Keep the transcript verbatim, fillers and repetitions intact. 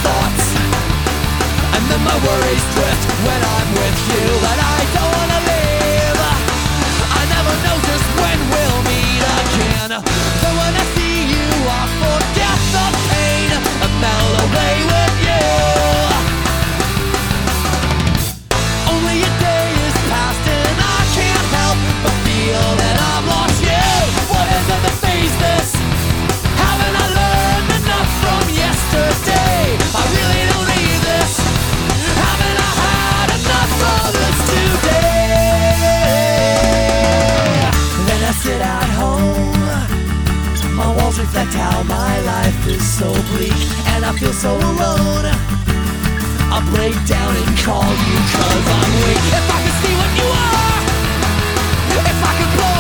thoughts, and then my worries drift when I'm with you. And I don't wanna leave, I never know just when we'll meet again. But when I see you I forget the pain and melt away with you. Only a day is past and I can't help but feel that I've lost you. What is it that face this? Haven't I learned enough from yesterday? I really don't need this. Haven't I had enough of this today? Then I sit at home, my walls reflect how my life is so bleak, and I feel so alone. I break down and call you cause I'm weak. If I could see what you are, if I could blow